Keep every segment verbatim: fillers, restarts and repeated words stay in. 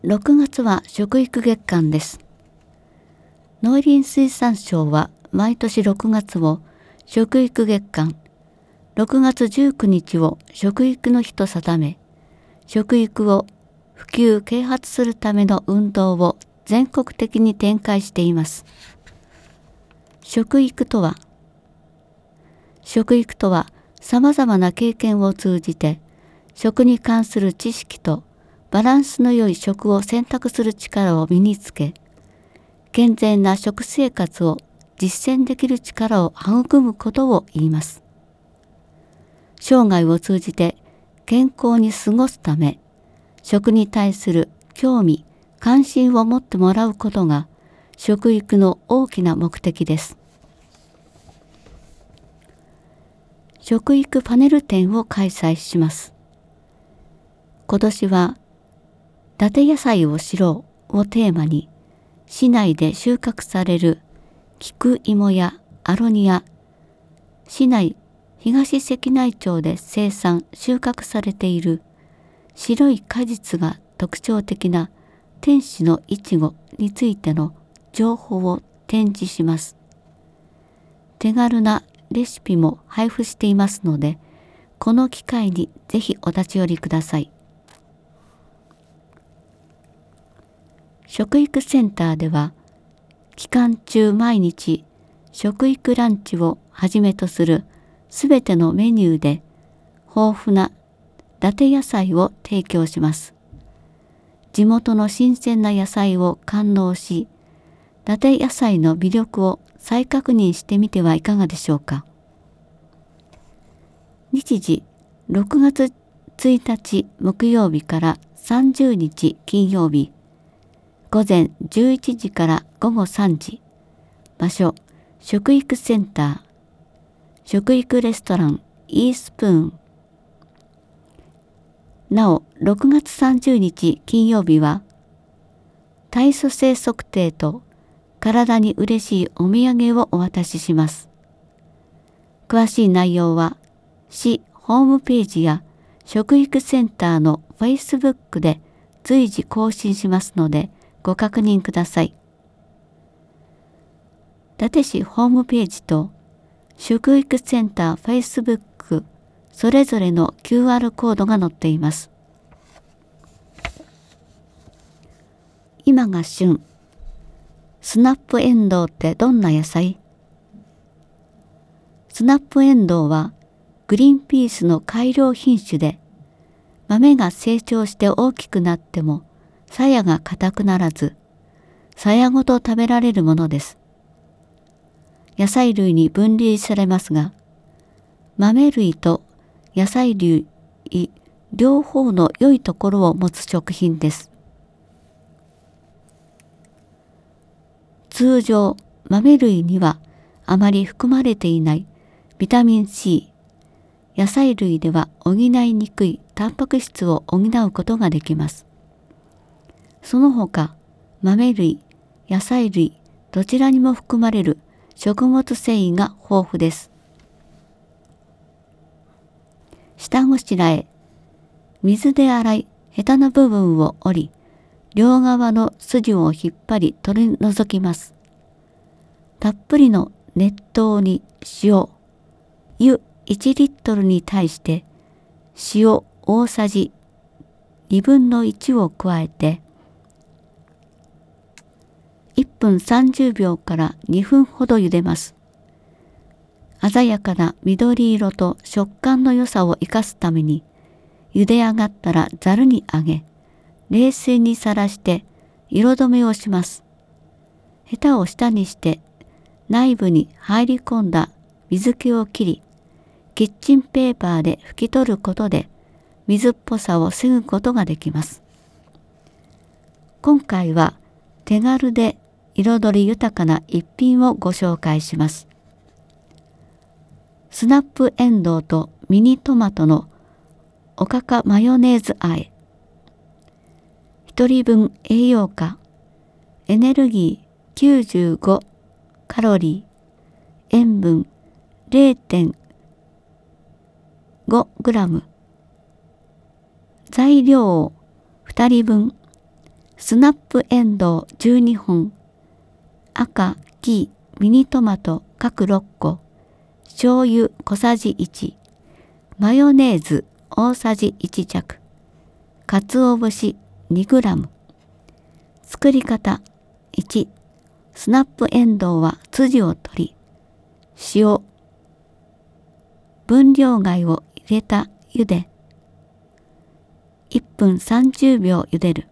ろくがつは食育月間です。農林水産省は毎年ろくがつを食育月間、ろくがつじゅうくにちを食育の日と定め、食育を普及啓発するための運動を全国的に展開しています。食育とは、食育とはさまざまな経験を通じて、食に関する知識とバランスの良い食を選択する力を身につけ、健全な食生活を実践できる力を育むことを言います。生涯を通じて健康に過ごすため、食に対する興味・関心を持ってもらうことが食育の大きな目的です。食育パネル展を開催します。今年は、伊達野菜を知ろうをテーマに、市内で収穫される菊芋やアロニア、市内東関内町で生産・収穫されている白い果実が特徴的な天使のいちごについての情報を展示します。手軽なレシピも配布していますので、この機会にぜひお立ち寄りください。食育センターでは、期間中毎日食育ランチをはじめとするすべてのメニューで豊富な伊達野菜を提供します。地元の新鮮な野菜を堪能し、伊達野菜の魅力を再確認してみてはいかがでしょうか。日時ろくがつついたち木曜日からさんじゅうにち金曜日、午前じゅういちじからごごさんじ、場所食育センター、食育レストランイースプーン。なおろくがつさんじゅうにち金曜日は、体組成測定と体に嬉しいお土産をお渡しします。詳しい内容は市ホームページや食育センターの フェイスブック で随時更新しますのでご確認ください。伊達市ホームページと食育センター フェイスブック それぞれの キューアール コードが載っています。今が旬。スナップエンドウってどんな野菜？スナップエンドウはグリーンピースの改良品種で、豆が成長して大きくなっても鞘が硬くならず、鞘ごと食べられるものです。野菜類に分類されますが、豆類と野菜類両方の良いところを持つ食品です。通常、豆類にはあまり含まれていないビタミン C、野菜類では補いにくいタンパク質を補うことができます。その他、豆類、野菜類、どちらにも含まれる食物繊維が豊富です。下ごしらえ、水で洗い、ヘタの部分を折り、両側の筋を引っ張り取り除きます。たっぷりの熱湯に塩、湯いちリットルに対して塩大さじにぶんのいちを加えて、いっぷんさんじゅうびょうからにふんほど茹でます。鮮やかな緑色と食感の良さを生かすために、茹で上がったらざるにあげ、冷水にさらして色止めをします。ヘタを下にして内部に入り込んだ水気を切り、キッチンペーパーで拭き取ることで水っぽさを防ぐことができます。今回は手軽で彩り豊かな一品をご紹介します。スナップエンドウとミニトマトのおかかマヨネーズ和え。ひとりぶん栄養価、エネルギーきゅうじゅうごカロリー、塩分 れいてんごグラム、材料ふたりぶん、 スナップエンドウじゅうにほん、赤、黄、ミニトマト各ろっこ、醤油小さじいち、マヨネーズ大さじいち弱、鰹節 にグラム。作り方いち、スナップエンドウは筋を取り、塩、分量貝を入れた茹で、いっぷんさんじゅうびょう茹でる。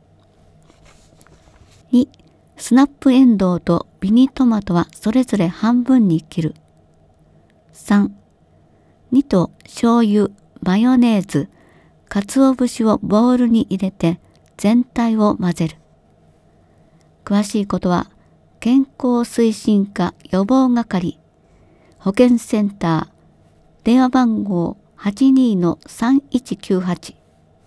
に、スナップエンドウとミニトマトはそれぞれ半分に切る。さん、にと醤油、マヨネーズ、鰹節をボウルに入れて全体を混ぜる。詳しいことは健康推進課予防係保健センター電話番号 はちにーのさんいちきゅうはち。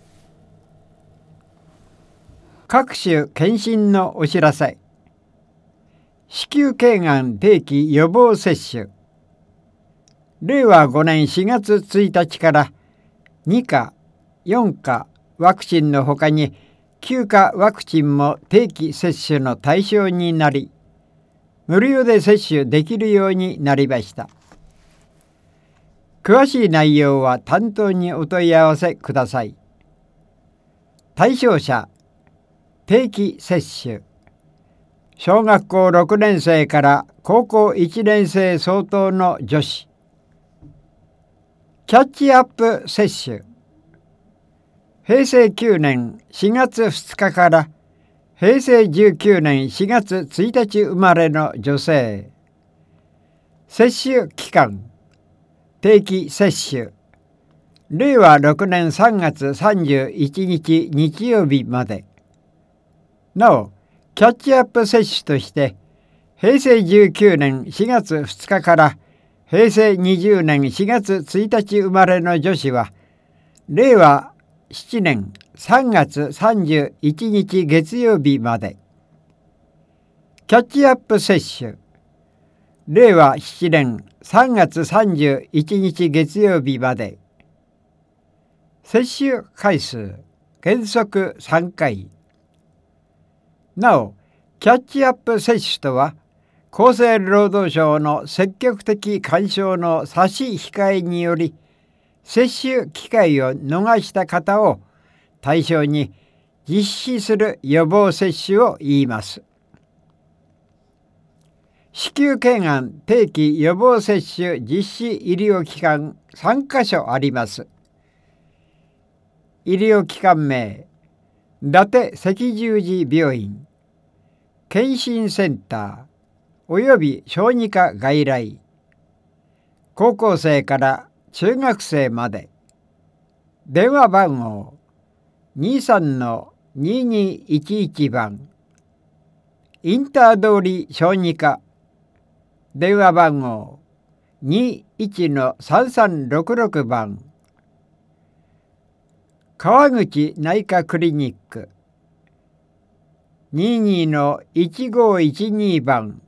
各種検診のお知らせ。子宮頸がん定期予防接種。れいわごねんしがつついたちからにか、よんかワクチンのほかにきゅうかワクチンも定期接種の対象になり、無料で接種できるようになりました。詳しい内容は担当にお問い合わせください。対象者、定期接種。小学校ろくねんせいから高校いちねんせい相当の女子。キャッチアップ接種。へいせいきゅうねんしがつふつかからへいせいじゅうきゅうねんしがつついたち生まれの女性。接種期間、定期接種。れいわろくねんさんがつさんじゅういちにち日曜日まで。なお、キャッチアップ接種として、へいせいじゅうきゅうねんしがつふつかからへいせいにじゅうねんしがつついたち生まれの女子は、れいわななねんさんがつさんじゅういちにち月曜日まで。キャッチアップ接種。れいわななねんさんがつさんじゅういちにち月曜日まで。接種回数、原則さんかい。なお、キャッチアップ接種とは、厚生労働省の積極的勧奨の差し控えにより、接種機会を逃した方を対象に実施する予防接種を言います。子宮頸がん定期予防接種実施医療機関さんかしょあります。医療機関名、伊達赤十字病院、健診センターおよび小児科外来、高校生から中学生まで。電話番号 にさんのににいちいち 番、インター通り小児科、電話番号 にいちのさんさんろくろく 番、川口内科クリニック ににのいちごいちに 番。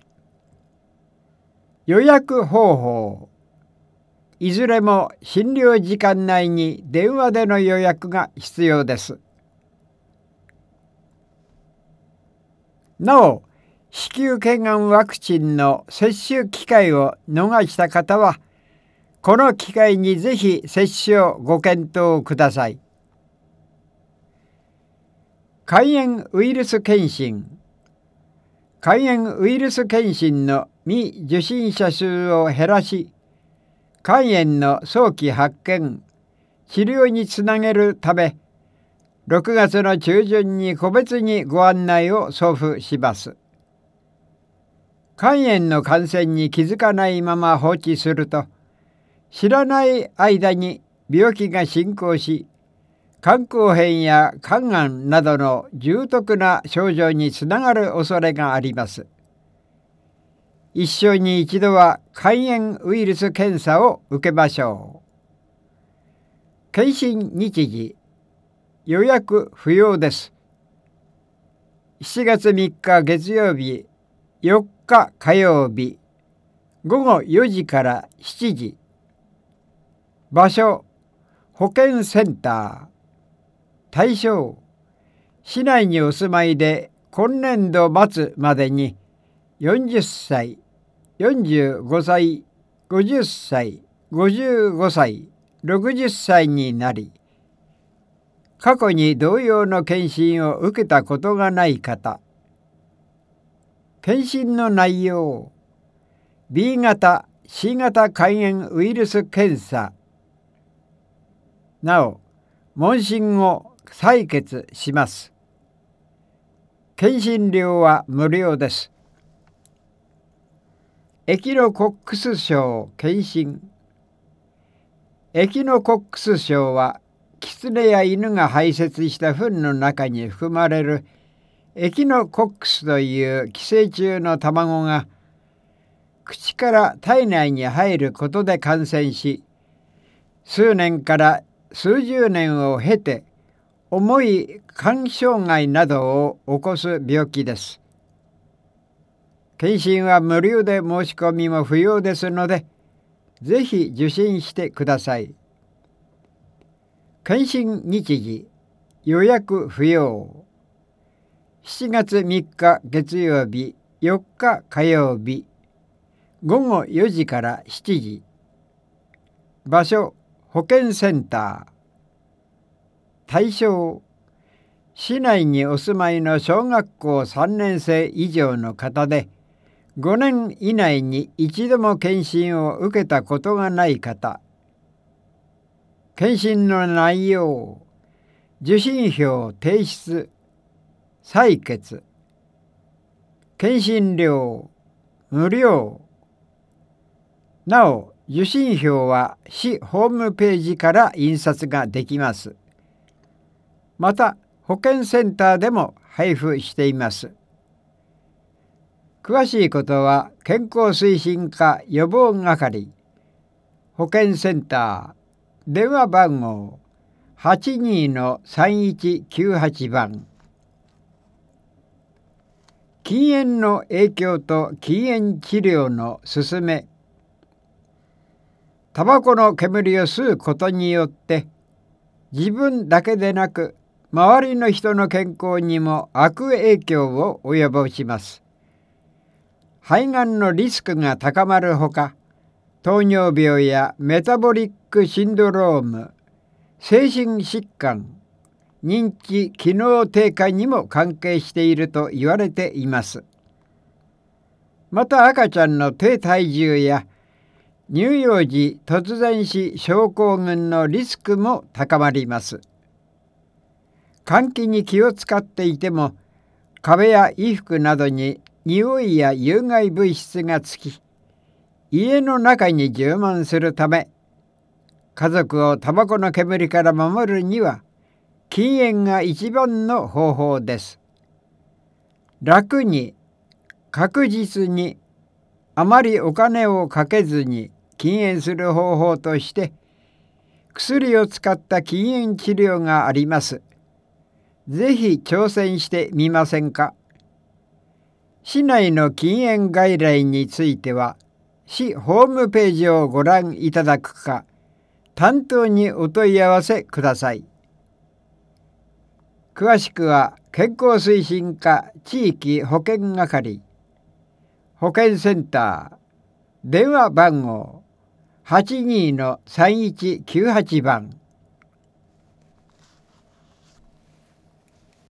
予約方法、いずれも診療時間内に電話での予約が必要です。なお、子宮頸がんワクチンの接種機会を逃した方は、この機会にぜひ接種をご検討ください。肝炎ウイルス検診。肝炎ウイルス検診の未受診者数を減らし、肝炎の早期発見、治療につなげるため、ろくがつの中旬に個別にご案内を送付します。肝炎の感染に気づかないまま放置すると、知らない間に病気が進行し、肝硬変や肝がんなどの重篤な症状につながる恐れがあります。一生に一度は肝炎ウイルス検査を受けましょう。検診日時、予約不要です。しちがつみっか月曜日、よっか火曜日、ごごよじからしちじ。場所、保健センター。対象、 市内にお住まいで今年度末までによんじゅっさい、よんじゅうごさい、ごじゅっさい、ごじゅうごさい、ろくじゅっさいになり、過去に同様の検診を受けたことがない方、検診の内容、ビー 型、シー 型肝炎ウイルス検査、なお、問診を採血します。検診料は無料です。エキノコックス症検診。エキノコックス症は、キツネや犬が排泄した糞の中に含まれるエキノコックスという寄生虫の卵が口から体内に入ることで感染し、数年から数十年を経て重い肝障害などを起こす病気です。検診は無料で申し込みも不要ですので、ぜひ受診してください。検診日時、予約不要。しちがつみっか月曜日、よっか火曜日、ごごよじからしちじ。場所、保健センター。対象、市内にお住まいの小学校さんねんせい以上の方で、ごねん以内に一度も検診を受けたことがない方。検診の内容、受診票提出、採血、検診料無料。なお、受診票は市ホームページから印刷ができます。また、保健センターでも配布しています。詳しいことは健康推進課予防係、保健センター、電話番号 はちにー さんいちきゅうはち 番。禁煙の影響と禁煙治療の勧め。タバコの煙を吸うことによって自分だけでなく周りの人の健康にも悪影響を及ぼします。肺がんのリスクが高まるほか、糖尿病やメタボリックシンドローム、精神疾患、認知機能低下にも関係していると言われています。また赤ちゃんの低体重や乳幼児突然死症候群のリスクも高まります。換気に気を使っていても、壁や衣服などに匂いや有害物質がつき、家の中に充満するため、家族をタバコの煙から守るには禁煙が一番の方法です。楽に、確実に、あまりお金をかけずに禁煙する方法として、薬を使った禁煙治療があります。ぜひ挑戦してみませんか。市内の禁煙外来については、市ホームページをご覧いただくか、担当にお問い合わせください。詳しくは健康推進課地域保健係、保健センター、電話番号 はちにー さんいちきゅうはち 番。